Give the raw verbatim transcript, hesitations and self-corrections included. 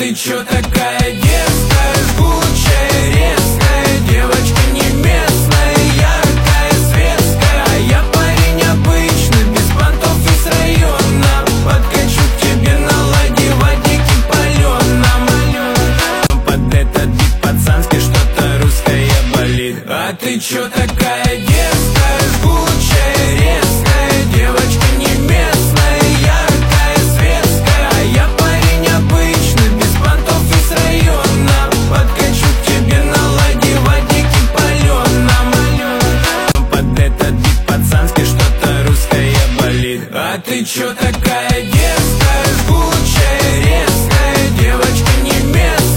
ты чё такая дерзкая, жгучая, резкая, девочка не местная, яркая, светская. А я парень обычный, без понтов и с района. Подкачу к тебе на ладе водики палёном. Под этот бит пацанский что-то русское болит. А ты чё такая дерзкая, жгучая, резкая, девочка не местная, яркая, светская. А я парень обычный, без понтов и с района. Подкачу к тебе на ладе водики палёном. Под этот бит пацанский что-то русское болит. А ты чё такая дерзкая, жгучая, резкая, девочка не местная,